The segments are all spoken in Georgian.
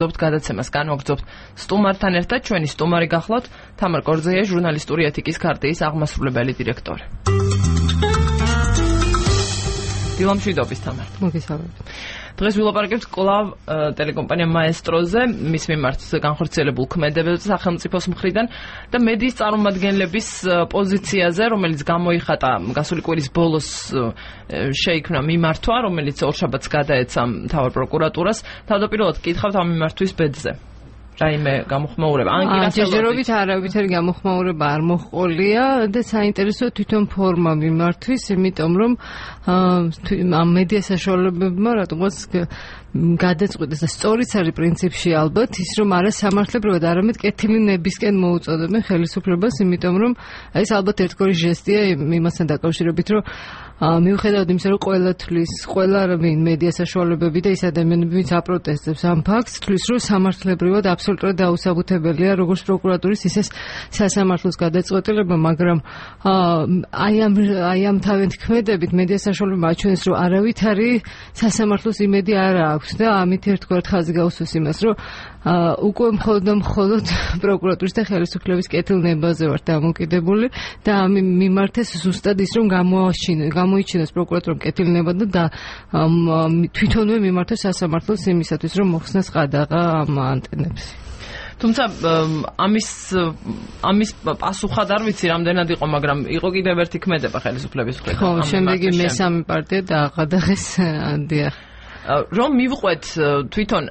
გადაცემას განვაგრძობთ სტუმართან ერთად. ჩვენი სტუმარი გახლავთ თამარ კორძეია, ჟურნალისტური ეთიკის ქარტიის აღმასრულებელი დირექტორი. დილამშვიდობის თამარ. მოგესალმებით. დღეს ვილაპარაკებთ კვლავ ტელეკომპანია მაესტროზე, მის მიმართ განხორციელებულ ქმედებებზე სახელმწიფოს მხრიდან და მედიის წარმომადგენლების პოზიციაზე, რომელიც გამოიხატა გასული კვირის ბოლოს შეიქმნა მიმართვა, რომელიც ორშაბათს გადაეცა მთავარ პროკურატურას. თავდაპირველად კითხავთ ამ მიმართვის ბედზე. რაიმე გამოხმაურება. ჯერჯერობით არავითარი გამოხმაურება არ მოჰყოლია და საინტერესოა თვითონ ფორმა მიმართვის, იმიტომ რომ ამ მედია საშუალებებმა რატომაც გადაწყვიტეს და სწორიც არის პრინციპში ალბათ ის რომ არა სამართლებრივად არამედ კეთილი ნებისკენ მოუწოდებენ ხელისუფლებას, იმიტომ რომ ეს ალბათ ერთგვარი ჟესტია იმასთან დაკავშირებით, რომ მიუხედავად იმისა, რომ ყველა თვლის, ყველა მედია საშუალებები და ის ადამიანები, ვინც აპროტესტებს ამ ფაქტს, თვლის, რომ სამართლებრივად აბსოლუტურად დაუსაბუთებელია როგორც პროკურატურის, ისე სასამართლოს გადაწყვეტილება, მაგრამ აი ამ თავიანთი ქმედებით მედია საშუალებებმა აჩვენეს, რომ არავითარი სასამართლოს იმედი არ აქვს და ამით ერთგვარად ხაზი გაუსვეს იმას, რომ უკვე მხოლოდ პროკურატურის და ხელისუფლების კეთილნებაზე ვართ დამოკიდებული და ამ მიმართეს ზუსტად ის, რომ გამოიჩინოს პროკურატურამ კეთილნება და თვითონვე მიმართოს სასამართლოს იმისათვის, რომ მოხსნას ყადაღა ამ ანტენებს. თუმცა ამის პასუხად არ ვიცი რამდენად იყო, მაგრამ იყო კიდევ ერთი ქმედება ხელისუფლების მხრიდან. ხო, შემდეგი მესამე პარტია დააყადაღეს, დიახ. რომ მივყვეთ თვითონ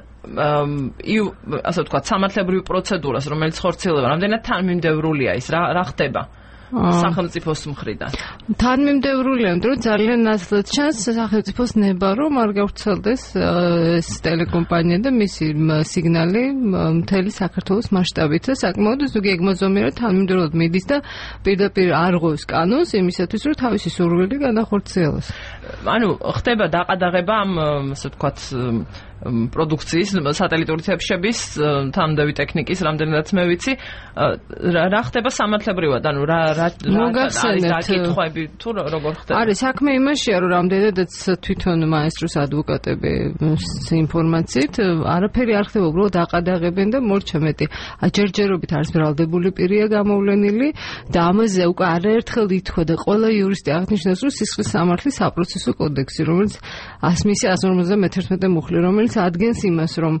ასე ვთქვათ, სამართლებრივ პროცედურას, რომელიც ხორციელდება, რამდენად თანმიმდევრულია ის, რა ხდება სახელმწიფოს მხრიდან? თანმიმდევრულია, იმიტომ რომ ძალიან ნაცვლად ჩანს სახელმწიფოს ნება, რომ არ გავრცელდეს ეს ტელეკომპანია და მისი სიგნალი მთელი საქართველოს მასშტაბით და საკმაოდ ზოგი ეგმოზომიერად თანმიმდევრულად მიდის და პირდაპირ არღვევს კანონს იმისათვის, რომ თავისი სურვილი განახორციელოს. ანუ ხდება დაყადაღება ამ ასე ვთქვათ პროდუქციის, სატელიტური თებშების, თანმდევი ტექნიკის, რამდენადაც მე ვიცი, რა ხდება სამართლებრივად, ანუ რა დაკითხვები თუ როგორ ხდება? არის საქმე იმაშია, რომ რამდენადაც თვითონ მაესტროს ადვოკატები ინფორმაციით არაფერი არ ხდება, უბრალოდ დაყადაღებენ და მორჩა მეტი. ჯერჯერობით არის ბრალდებული პირია გამოვლენილი და ამაზე უკვე არაერთხელ ითქვა და ყველა იურისტი აღნიშნავს, რომ სისხლის სამართლის საპროცესო კოდექსი, რომელიც 151 მუხლი, რომელიც ადგენს იმას, რომ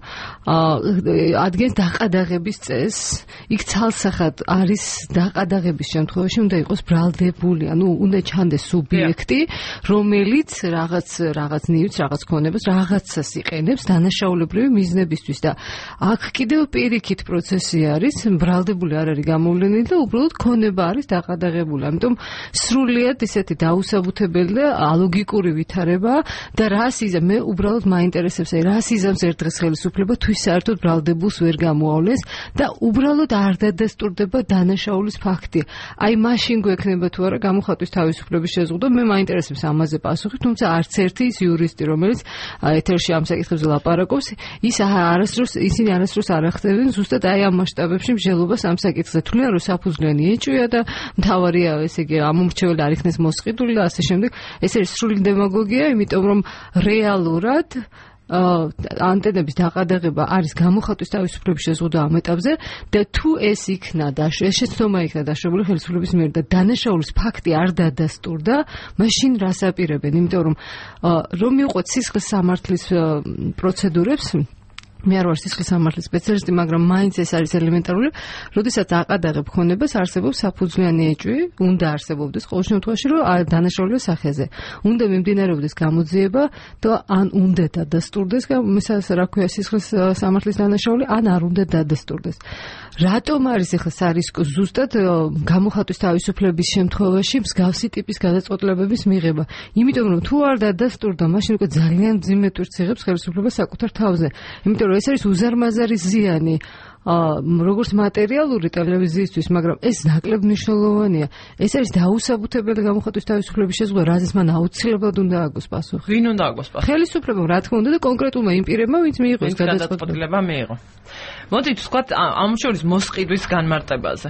ადგენს დაყადაღების წესს, იქ ცალსახად არის დაყადაღების შემთხვევაში უნდა იყოს ბრალდებული, ანუ უნდა ჩანდეს სუბიექტი, რომელიც რაღაც ნივთს, რაღაც ქონებას, რაღაცას იყენებს დანაშაულებრივი მიზნებისთვის და აქ კიდევ პირიქით პროცესი არის, ბრალდებული არ არის გამოვლენილი და უბრალოდ ქონება არის დაყადაღებული. ამიტომ სრულიად ისეთი დაუსაბუთებელი და ალოგიკური ვითარება და რას იზამ, მე უბრალოდ მაინტერესებს რას იზამს ერთ დღეს ხელისუფლება თუ საერთოდ ბრალდებულს ვერ გამოავლენს და უბრალოდ არ დადასტურდება დანაშაულის ფაქტი. აი მაშინ გვექნება თუ არა გამოხატვის თავისუფლების შეზღუდვა, მე მაინტერესებს ამაზე პასუხი, თუმცა არც ერთი ის იურისტი, რომელიც ეთერში ამ საკითხებზე ლაპარაკობს, ისინი არასდროს არ ახდენენ ზუსტად აი ამ მასშტაბებში მსჯელობას ამ საკითხზე. თვლიან, რომ საფუძვლიანი ეჭვია და მთავარია ესე იგი ამომრჩეველი არ იქნეს მოსყიდული და ასე შემდეგ. ეს არის სრული დემაგოგია, იმიტომ რომ რეალურად ანტენების დაყადაღება არის გამოხატვის თავისუფლების შეზღუდვა ამ ეტაპზე და თუ ეს შეცდომა იქნა დაშვებული ხელისუფლების მიერ და დანაშაულის ფაქტი არ დადასტურდა, მაშინ რას აპირებენ? იმიტომ რომ მივყვეთ სისხლის სამართლის პროცედურებს, მე არ ვარ სისხლის სამართლის სპეციალისტი, მაგრამ მაინც ეს არის ელემენტარული, როდესაც აყადაღებ ქონებას, არსებობს საფუძვლიანი ეჭვი, უნდა არსებობდეს ყოველ შემთხვევაში, რომ დანაშაულის სახეზე უნდა მიმდინარეობდეს გამოძიება და ან უნდა დადასტურდეს, რა ქვია, სისხლის სამართლის დანაშაული, ან არ უნდა დადასტურდეს. რატომ არის ახლა სარისკო ზუსტად გამოხატვის თავისუფლების შემთხვევაში მსგავსი ტიპის გადაწყვეტილებების მიღება? იმიტომ რომ თუ არ დადასტურდა, მაშინ უკვე ძალიან მძიმე ტვირთს იღებს ხელისუფლება საკუთარ თავზე. იმიტომ რომ ეს არის უზარმაზარი ზიანი როგორც მატერიალური ტელევიზიისთვის, მაგრამ ეს ნაკლებ მნიშვნელოვანია. ეს არის დაუსაბუთებელი გამოხატვის თავისუფლების შეზღუდვა, რაზეც მან აუცილებლად უნდა აგოს პასუხი. ვინ უნდა აგოს პასუხი? ხელისუფლებამ, რა თქმა უნდა და კონკრეტულმა იმ პირებმა, ვინც მიიღო ეს გადაწყვეტილება მიიღო. მოდით ვთქვათ ამ შორის მოსყიდვის განმარტებაზე.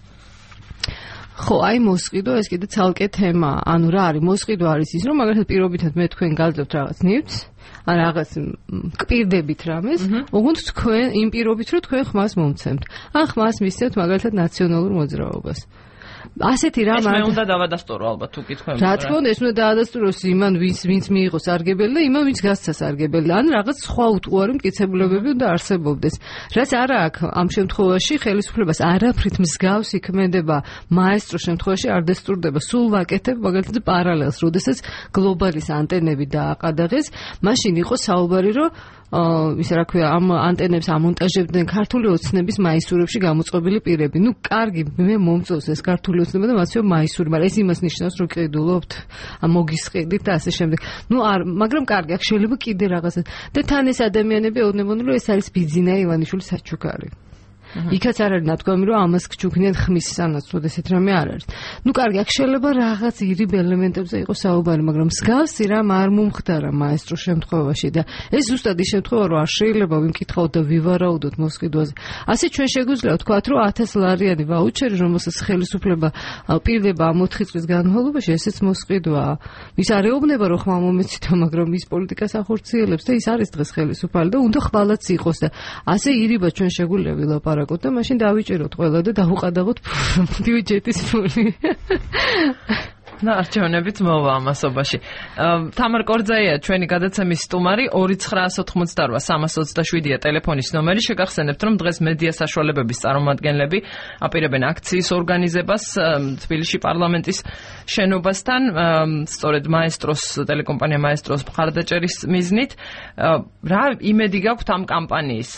ხო, აი მოსყიდვა ეს კიდე ცალკე თემაა. ანუ რა არის მოსყიდვა? არის ის, რომ მაგალითად პირობითად მე თქვენ გაძლევთ რაღაც ნივთს, ან რაღაც კპირდებით რამეს, ოღონდ თქვენ იმ პირობით რომ თქვენ ხმას მომცემთ. ან ხმას მისცემთ მაგალითად ნაციონალურ მოძრაობას. ასეთი რამ არ უნდა დავადასტურო ალბათ თუ კითხავენ. რა თქმა უნდა, ეს უნდა დაადასტუროს იმან, ვინც მიიღო სარგებელი და იმან, ვინც გასცა სარგებელი. ან რაღაც სხვა უტყუარი მტკიცებულებები უნდა არსებობდეს. რაც არა აქვს ამ შემთხვევაში ხელისუფლებას არაფრით მსგავსი ქმედება მაესტროს შემთხვევაში არ დასტურდება. სულ ვაკეთებ მაგალითად პარალელს, როდესაც გლობალის ანტენები დააყადაღეს, მაშინ იყო საუბარი, რომ ისე რა ქვია, ამ ანტენებს ამონტაჟებდნენ ქართული ოცნების მაისურებში გამოწყობილი პირები. ნუ კარგი, მე მომწონს ეს ქართული ოცნება და მასეო მაისური, მაგრამ ეს იმას ნიშნავს, რომ ყიდულობთ, მოგისყიდით და ასე შემდეგ. ნუ არ, მაგრამ კარგი, აქ შეიძლება კიდე რაღაცა. და თან ეს ადამიანები ეუბნებოდნენ, რომ ეს არის ბიძინა ივანიშვილის საჩუქარი. იქაც არ არის ნათქვამი, რომ ამას გჩუქნიან ხმის სანაცვლოდ, ესეთ რამე არ არის. ნუ კარგი, აქ შეიძლება რაღაც ირიბ ელემენტებზე იყოს საუბარი, მაგრამ მსგავსი რამ არ მომხდარა მაესტროს შემთხვევაში და ეს ზუსტად ის შემთხვევა, რომ არ შეიძლება ვიმკითხავთ და ვივარაუდოთ მოსყიდვაზე. ასე ჩვენ შეგვიძლია ვთქვათ, რომ 1000 ლარიანი ვაუჩერი, რომელსაც ხელისუფლება პირდება ამ 4 წლის განმავლობაში, ესეც მოსყიდვაა. ის არ ეუბნება, რომ ხმა მომეციტო, მაგრამ ის პოლიტიკას ახორციელებს და ის არის დღეს ხელისუფალი და უნდა ხვალაც იყოს და ასე ირიბა ჩვენ შეგვიძლია ვილაპარაკოთ და მაშინ დავიჭეროთ ყველა და დავუყადაღოთ ბიუჯეტის ფული. და არჩევნებიც მოვა ამასობაში. თამარ კორძაია ჩვენი გადაცემის სტუმარი 2988327-ია ტელეფონის ნომერი. შეგახსენებთ, რომ დღეს მედია საშუალებების წარმომადგენლები აპირებენ აქციის ორგანიზებას თბილისში პარლამენტის შენობასთან, სწორედ მაესტროს ტელეკომპანია მაესტროს მხარდაჭერის მიზნით. რა იმედი გაქვთ ამ კამპანიის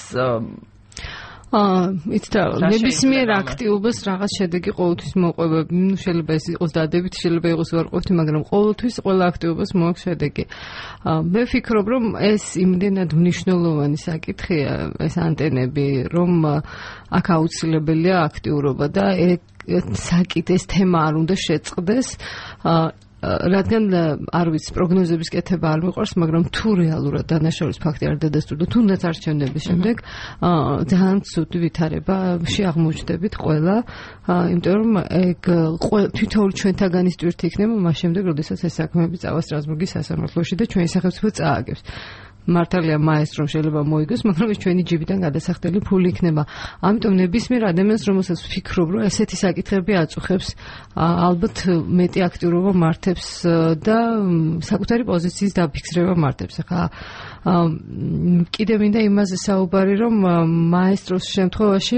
ნებისმიერ აქტიობას რაღაც შედეგი ყოველთვის მოყვება. ნუ შეიძლება ეს იყოს დადებით, შეიძლება იყოს უარყოფითი, მაგრამ ყოველთვის ყველა აქტიობას მოაქვს შედეგი. მე ვფიქრობ, რომ ეს იმდენად მნიშვნელოვანი საკითხია, ეს ანტენები, რომ აქ აუცილებელია აქტიურობა და ეს თემა არ უნდა შეწყდეს. რადგან არ ვიცი, პროგნოზების კეთება არ მიყვარს, მაგრამ თუ რეალურად დანაშაულის ფაქტი არ დადასტურდა, თუნდაც არჩევნების შემდეგ ძალიან ცუდი ვითარებაში აღმოჩნდებით ყველა, იმიტომ რომ ეგ თითოეული ჩვენთაგანის ტვირთი იქნება მას შემდეგ, როდესაც ეს საქმეები წავა სტრასბურგის სასამართლოში და ჩვენი სახელმწიფო წააგებს. მართალია მაესტრომ შეიძლება მოიგოს, მაგრამ ეს ჩვენი ჯიბიდან გადასახდელი ფული იქნება. ამიტომ ნებისმიერ ადამიანს, რომელსაც ვფიქრობ, რომ ესეთი საკითხები აწუხებს, ალბათ მეტი აქტიურობა მართებს და საკუთარი პოზიციის დაფიქსირება მართებს. ახლა კიდე მინდა იმაზე საუბარი, რომ მაესტროს შემთხვევაში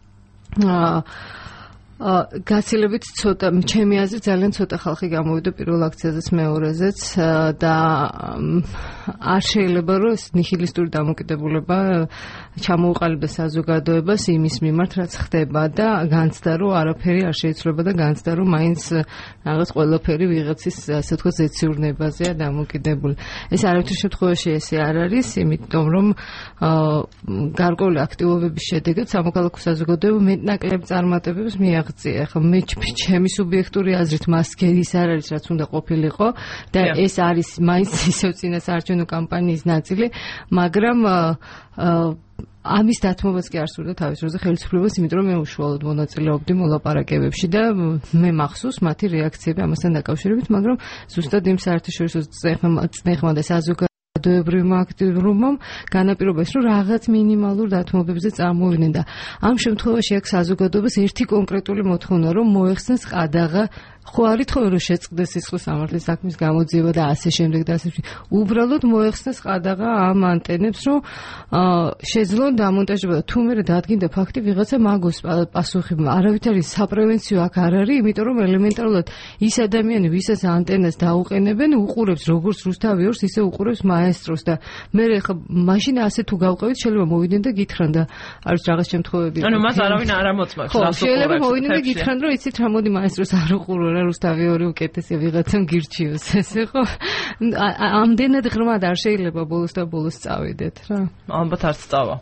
გაცილებით ცოტა, ჩემი აზრით ძალიან ცოტა ხალხი გამოვიდა პირველ აქციაზეც მეორეზეც და არ შეიძლება რომ ეს ნიჰილისტური დამოკიდებულება ჩამოუყალიბდეს საზოგადოებას იმის მიმართ რაც ხდება და განცდა რომ არაფერი არ შეიცვლება და განცდა რომ მაინც რაღაც ყველაფერი ვიღაცის ასე ვთქვათ ზეციურნებაზეა დამოკიდებული. ეს არაფერ შემთხვევაში ესე არ არის, იმიტომ რომ გარკვეული აქტივობების შედეგად სამოქალაქო საზოგადოება მეტნაკლებ წარმატებებს მიაღწია. ახლა მე ჩემი სუბიექტური აზრით მას ის არ არის რაც უნდა ყოფილიყო და ეს არის მაინც ისევ წინასაარჩევნო კამპანიის ნაწილი, მაგრამ ამის დათმობაც კი არ სურდა თავის დროზე ხელისუფლებას, იმიტომ რომ მე უშუალოდ მონაწილეობდი მოლაპარაკებებში და მე მახსოვს მათი რეაქციები ამასთან დაკავშირებით, მაგრამ ზუსტად იმ საერთაშორისო წნეხმა და საზოგადოებრივმა აქტიურობამ განაპირობა ის, რომ რაღაც მინიმალურ დათმობებზე წარმოვიდნენ და ამ შემთხვევაში აქ საზოგადოებას ერთი კონკრეტული მოთხოვნა, რომ მოეხსნეს ყადაღა, ხო არ ითხოვენ რომ შეწყდეს სისხლის სამართლის საქმის გამოძიება და ასე შემდეგ და ასე შემდეგ. უბრალოდ მოეხსნეს ყადაღა ამ ანტენებს, რომ შეძლონ დამონტაჟება და თუ მე დადგინდა ფაქტი ვიღაცა მაგოს პასუხი. არავითარი საპრევენციო აქ არ არის, იმიტომ რომ ელემენტარულად ის ადამიანი, ვისაც ანტენას დაუყენებენ, უყურებს როგორც რუსთავი ორს, ისე უყურებს მაესტროს და მე ხა მაშინ ასე თუ გავყევით, შეიძლება მოვიდნენ და გითხრან და არის რაღაც შემთხვევები. ანუ მას არავინ არ ამოწმებს, რას უყურებს. შეიძლება მოვიდნენ და გითხრან, რომ იცით რა, მოდი მაესტროს არ უყურო. რუსთავი ორი უკეთესია ვიღაცამ გირჩიოს ესე ხო ამდენად ღრმად არ შეიძლება ბოლოს და ბოლოს წავიდეთ რა ალბათ არც წავა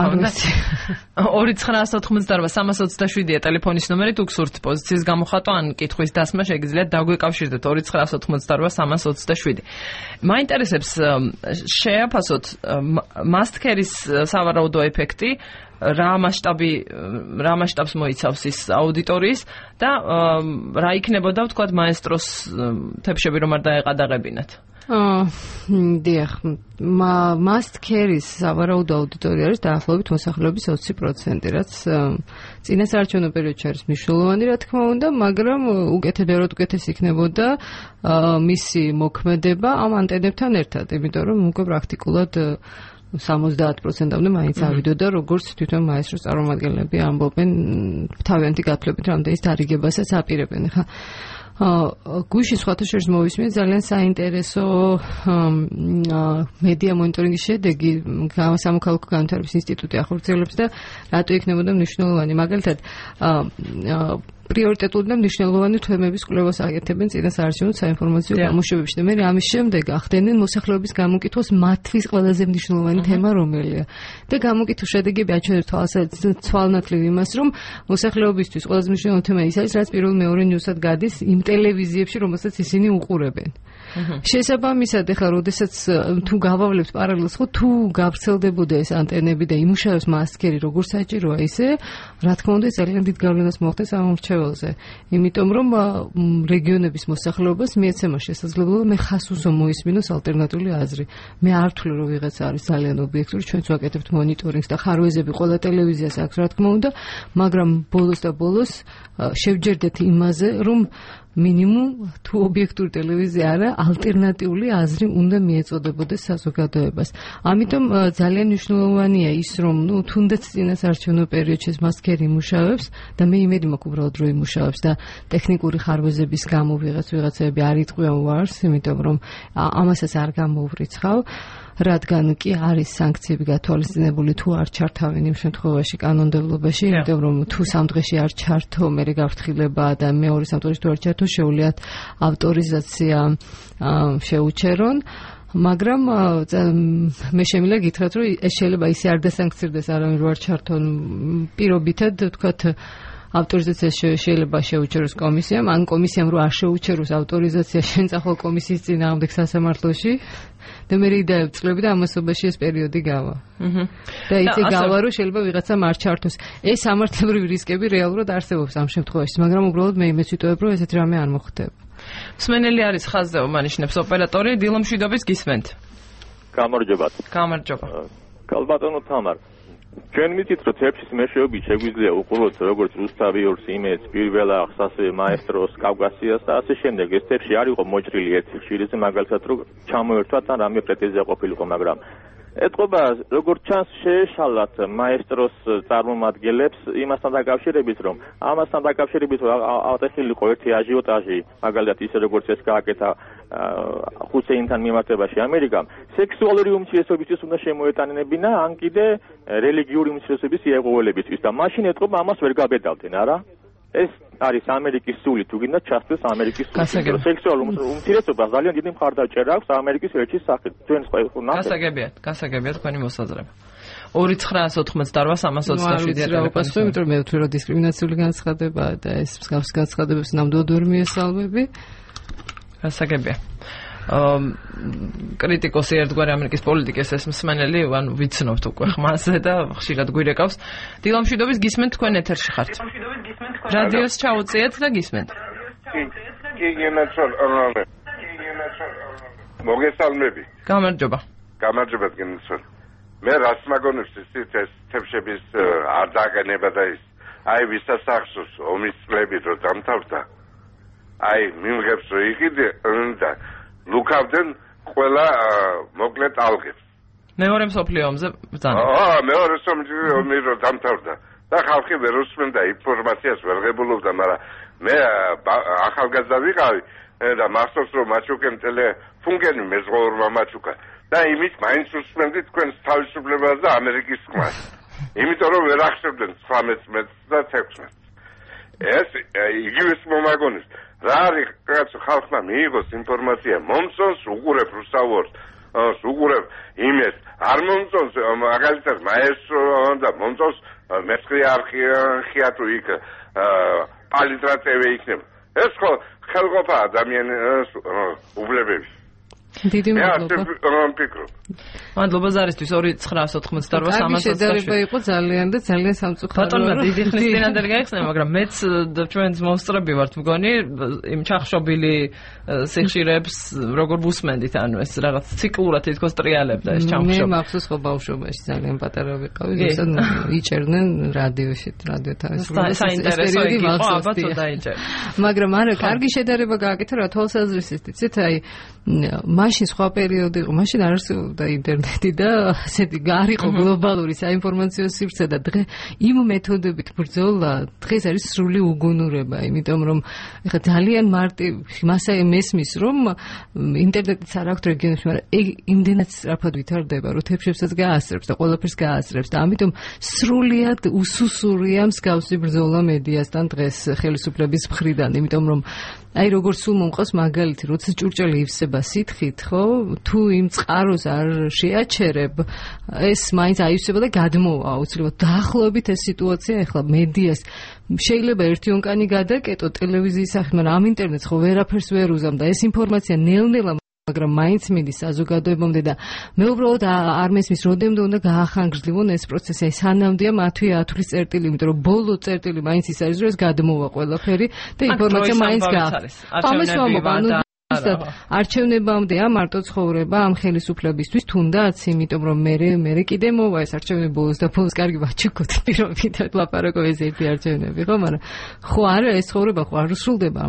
2988327-ია ტელეფონის ნომერი თუ გსურთ პოზიციის გამოხატვა ან კითხვის დასმა შეგიძლიათ დაგვეკავშირდეთ 2988327 მაინტერესებს შეაფასოთ მასტქერის სავარაუდო ეფექტი რა მასშტაბს მოიცავს ის აუდიტორიის და რა იქნებოდა ვთქვათ მაესტროს თებშები რომ არ დაეყადაღებინათ. დიახ, must carry-ის სავარაუდო აუდიტორია არის დაახლოებით მოსახლეობის 20%, რაც წინასაარჩევნო პერიოდში არის მნიშვნელოვანი, რა თქმა უნდა, მაგრამ უკეთესი იქნებოდა მისი მოქმედება ამ ანტენებთან ერთად, იმიტომ რომ უკვე პრაქტიკულად 70%-მდე მაინც ავიდოდა, როგორც თვითონ მაესტროს წარმომადგენლები ამბობენ, თავიანთი გათვლებით რამდენის დარიგებასაც აპირებენ. ხა გუშინ სხვათა შორის მოვისმინე ძალიან საინტერესო მედია მონიტორინგის შედეგი სამოქალაქო განვითარების ინსტიტუტი ახორციელებს და რატო იქნებოდა მნიშვნელოვანი. მაგალითად, პრიორიტეტული და მნიშვნელოვანი თემების კვლევას აკეთებენ წინასაარჩევნო საინფორმაციო გამოშვებებში და მე ამის შემდეგ ახდენენ მოსახლეობის გამოკითხოს მათთვის ყველაზე მნიშვნელოვანი თემა რომელია. და გამოკითხვის შედეგები აჩვენებს თვალნათლივ იმას, რომ მოსახლეობისთვის ყველაზე მნიშვნელოვანი თემა ის არის, რაც პირველ-მეორე ნიუსად გადის იმ ტელევიზიებში, რომელსაც ისინი უყურებენ. შესაბამისად, ეხლა როდესაც თუ გავავლებთ პარალელს, ხო თუ გავრცელდებოდა ეს ანტენები და იმუშავებს მასკერი როგორც საჭიროა, ისე რა თქმა უნდა ძალიან დიდ გავლენას მოახდენს ამ მრჩეველზე. იმიტომ რომ რეგიონების მოსახლეობას მიეცემა შესაძლებლობა მე ხას მოისმინოს ალტერნატიული აზრი. მე არ ვთვლი რომ ვიღაცა არის ძალიან ობიექტური, ჩვენც ვაკეთებთ მონიტორინგს და ხარვეზები ყველა ტელევიზიას აქვს რა თქმა უნდა, მაგრამ ბოლოს შევჯერდეთ იმაზე, რომ მინიმუმ თუ ობიექტური ტელევიზია არა, ალტერნატიული აზრი უნდა მიეწოდებოდეს საზოგადოებას. ამიტომ ძალიან მნიშვნელოვანია ის, რომ თუნდაც წინასაარჩევნო პერიოდში მასკერი იმუშავებს და მე იმედი მაქვს უბრალოდ რომ იმუშავებს და ტექნიკური ხარვეზების გამო ვიღაცები არ იტყვიან ვარს, იმიტომ რომ ამასაც არ გამოუვრიცხავ. რადგან კი არის სანქციები გათვალისწინებული თუ არ ჩართავენ იმ შემთხვევაში კანონმდებლობაში, იმიტომ რომ თუ 3 დღეში არ ჩართო, მერე გაფრთხილება და მეორე 3 დღეში თუ არ ჩართო, შეუძლიათ ავტორიზაცია შეუჩერონ. მაგრამ მე შემიძლია გითხრათ, რომ ეს შეიძლება ისე არ დასანქცირდეს არავინ რო არ ჩართონ პირობითად, თქვათ ავტორიზაცია შეიძლება შეუჩეროს კომისიამ, ან კომისიამ რო არ შეუჩეროს ავტორიზაცია შენწახო კომისიის წინააღმდეგ სასამართლოში და მე დაევწლები და ამასობაში ეს პერიოდი გავა. და იცი გავა რომ შეიძლება ვიღაცამ არ ჩართოს. ეს სამართლებრივი რისკები რეალურად არსებობს ამ შემთხვევაში, მაგრამ უბრალოდ მე იმეც ვიტყობ, რომ ესეთი რამე არ მოხდება. მსმენელი არის ხაზზე უმანიშნებს ოპერატორი დილომშვიდობის გისმენთ. გამარჯობათ. გამარჯობა. კალბატონო თამარ. ჩვენ ვიცით რომ თეფშის მეშვეობით შეგვიძლია უყუროთ როგორც რუსთავიორს, იმედს, პირველახს, ასევე მაესტროს, კავკასიას და ასე შემდეგ. ეს თეფში არ იყო მოჭრილი ერთი ხშირზე, მაგალითად რომ ჩამოერთვათ ან რამე პრეტენზია ყოფილიყო, მაგრამ ეთყობა როგორც ჩანს შეეშალათ მაესტროს წარმომადგენლებს იმასთან დაკავშირებით, რომ ამასთან დაკავშირებით ავტეხილიყო ერთი აჟიოტაჟი, მაგალითად ისე როგორც ეს გააკეთა ხუსეინთან მიმართებაში ამერიკამ, სექსუალური უმცირესობისთვის უნდა შემოეტანებინა, ან კიდე რელიგიური უმცირესობის იეღოველებისთვის და მაშინ ეთყობა ამას ვერ გაბედავდნენ, არა? ეს არის ამერიკის სული, თუ გინდა ჩასწეს ამერიკის სული. სექსუალურ უმცირესობას ძალიან დიდი მხარდაჭერა აქვს ამერიკის ელჩის სახით. ჩვენს ყველა გასაგებია თქვენი მოსაზრება. 2-988-327 უპასუხო, იმიტომ რომ მე ვთვლი რომ დისკრიმინაციული განცხადება და ეს მსგავს განცხადებებს ნამდვილად ვერ მიესალმები. გასაგებია. კრიტიკოსი ერთგვარი ამერიკის პოლიტიკის ეს მსმენელი, ანუ ვიცნობთ უკვე ხმაზე და ხშირად გვირეკავს. დილომშვიდობის გისმენთ, თქვენ ეთერში ხართ. რადიოს ჩაუწიეთ და გისმენთ. მოგესალმები. გამარჯობა. გამარჯობა გენცოლ. მე რას მაგონებს ისიც ეს თებშების არ დააყენება და ის აი ვისაც ახსოვს ომის წლები რო დამთავრდა. აი მიმღებს რო იყიდე და ლუკავდნენ ყველა მოკლე ტალღებს. მეორე მსოფლიო ომზე ბრძანა. მეორე მსოფლიო ომი რო დამთავრდა და ხალხი ვერ უსმენდა ინფორმაციას ვერ ღებულობდა, მაგრამ მე ახალგაზრდა ვიყავი და მახსოვს რომ მაჩუკემ ტელეფონგენი მეზღვაურმა მაჩუკა და იმით მაინც უსმენდი თქვენს თავისუფლებას და ამერიკის ხმას. იმიტომ რომ ვერ ახსენებდნენ 13 მეტრს და 16. ეს იგივეს მომაგონებს. რა არის კაცო ხალხმა მიიღოს ინფორმაცია, მომწონს უყურებ რუსთავორს, უყურებ იმეს, არ მომწონს მაგალითად მაესტრო და მომწონს მეცხრე არქია თუ იქ პალიტრატევე იქნება. ეს ხო ხელყოფა ადამიანის უბლებები. დიდი მადლობა. ვფიქრობ. მადლობა ზარისთვის 29988 შედარება იყო ძალიან და ძალიან სამწუხაროა. ბატონო დიდი ხნის წინანდელი გაიხსნა, მაგრამ მეც ჩვენს მოსწრები ვართ მგონი იმ ჩახშობილი სიხშირეებს როგორ ვუსმენდით, ანუ ეს რაღაც ციკლურად თითქოს ტრიალებდა ეს ჩამხშობ. მე მახსოვს ხო ბავშვობაში ძალიან პატარა ვიყავი, ზუსტად იჭერდნენ რადიოში, რადიო თავისუფლებას. საინტერესო იყო, აბა ცოტა იჭერ. მაგრამ არა, კარგი შედარება გააკეთა რა თვალსაზრისით, იცით, აი მაშინ სხვა პერიოდი იყო, მაშინ არ არსებობდა ინტერნეტი და ასეთი გარიყო გლობალური საინფორმაციო სივრცე და დღე იმ მეთოდებით ბრძოლა დღეს არის სრული უგუნურება, იმიტომ რომ ეხლა ძალიან მარტივ მასა მესმის რომ ინტერნეტიც არ აქვს რეგიონებში, მაგრამ იმდენად სწრაფად ვითარდება, რომ თებშებსაც გაასწრებს და ყველაფერს გაასწრებს და ამიტომ სრულიად უსუსურია მსგავსი ბრძოლა მედიასთან დღეს ხელისუფლების მხრიდან, იმიტომ რომ აი როგორც სულ მომყავს მაგალითი, როცა ჭურჭელი ივსება სითხით, ხო? თუ იმ წყაროს არ შეაჩერებ, ეს მაინც აივსება და გადმოვა აუცილებლად. დაახლოებით ეს სიტუაცია ეხლა მედიას შეიძლება ერთი ონკანი გადაკეტო ტელევიზიის სახით, მაგრამ ამ ინტერნეტს ხო ვერაფერს ვერ უზამ და ეს ინფორმაცია ნელ-ნელა მაგრამ მაინც მიდის საზოგადოებამდე და მე უბრალოდ არ მესმის როდემდე უნდა გაახანგრძლივონ ეს პროცესი. აი სანამდეა მათვე ათვლის წერტილი, იმიტომ რომ ბოლო წერტილი მაინც ის არის, რომ ეს გადმოვა ყველაფერი და ინფორმაცია მაინც გაახარეს. არჩევნებამდეა მარტო ცხოვრება ამ ხელისუფლებისთვის თუნდაც, იმიტომ რომ მე კიდე მოვა ეს არჩევნები ბოლოს და ბოლოს კარგი ვაჩუქოთ პირობით ლაპარაკობ ეს ერთი არჩევნები, ხო, მაგრამ ხო არა ეს ცხოვრება ხო არ სრულდება